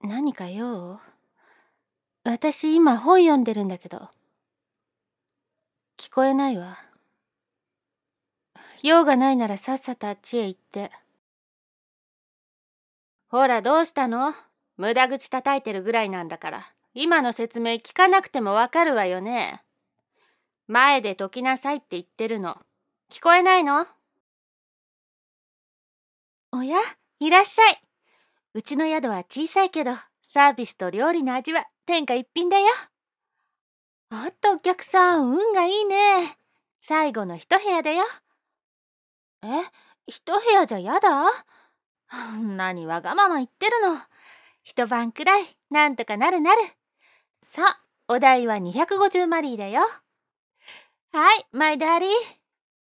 何か用？私今本読んでるんだけど。聞こえないわ。用がないならさっさとあっちへ行って。ほらどうしたの？無駄口叩いてるぐらいなんだから、今の説明聞かなくてもわかるわよね。前で解きなさいって言ってるの。聞こえないの？おや、いらっしゃい。うちの宿は小さいけど、サービスと料理の味は天下一品だよ。おっとお客さん、運がいいね。最後の一部屋だよ。え、一部屋じゃやだ？何わがまま言ってるの。一晩くらい、なんとかなるなる。さあ、お代は250マリーだよ。はい、マイダーリー。